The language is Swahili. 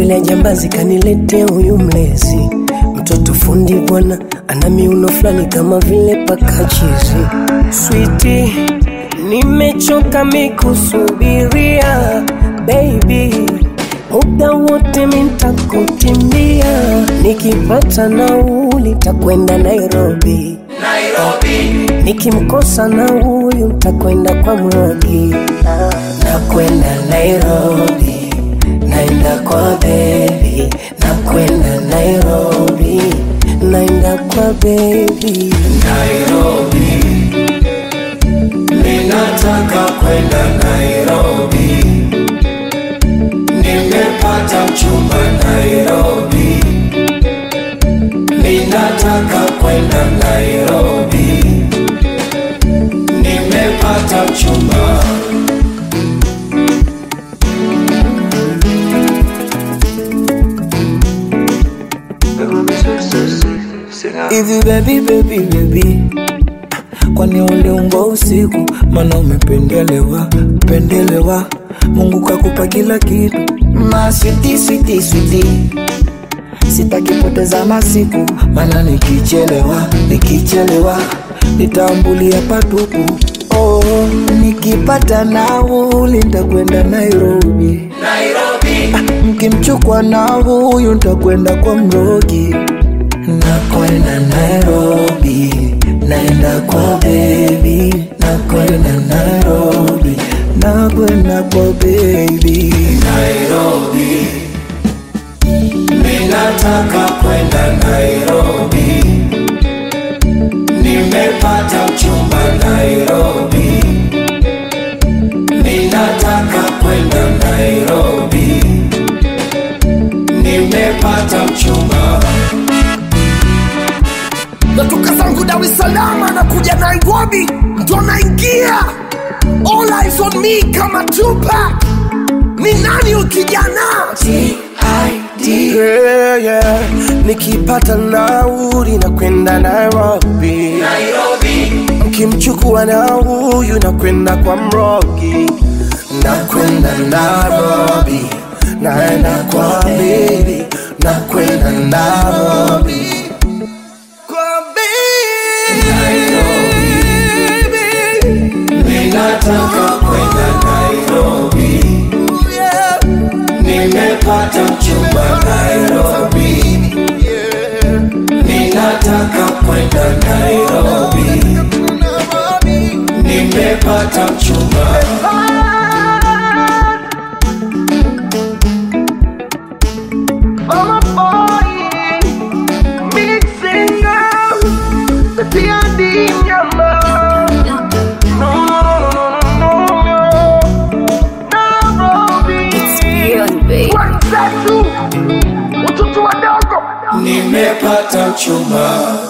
Ile jambazi kanilete huyu mlezi. Mtoto fundi bwana, ana miuno flani kama vile paka chizi. Sweetie, nimechoka mikusubiria. Baby, muda wote mintakutimbia. Nikipata nauli takwenda Nairobi. Nikimkosa na huyu takwenda kwa mrogi. Nakwenda Nairobi, naenda kwa baby. Nakwenda Nairobi, naenda kwa baby. Nairobi, ninataka kwenda Nairobi. Nimepata mchumba Nairobi. Ninataka kwenda Nairobi. Nimepata mchumba. Hivi baby, kwani uliumbwa usiku? Maana umependelewa, pendelewa. Mungu kakupa kila kitu. Ma sweetie, sitaki poteza masiku. Maana nikichelewa nitambulia patupu. Oh, nikipata nauli nitakwenda Nairobi. Mkimchukua na huyu nitakwenda kwa mrogi. Nakwenda Nairobi, naenda kwa baby. Nakwenda Nairobi, nakwenda kwa baby. Nairobi, ninataka kwenda Nairobi. Nimepata mchumba Nairobi. Ninataka kwenda Nairobi. Nimepata mchumba. Natoka zangu Dar es Salaam na kuja Nairobi, ndo naingia. All eyes on me kama Tupac. Ni nani ukijana? T.I.D. Yeah. Nikipata nauli na kwenda Nairobi. Mkimchukua na huyu na kwenda kwa mrogi. Nakwenda Nairobi, naenda kwa baby. Nakwenda Nairobi. Ninataka kwenda Nairobi. Nimepata mchumba Nairobi. Ninataka kwenda Nairobi. Nimepata mchumba. Nimepata mchumba.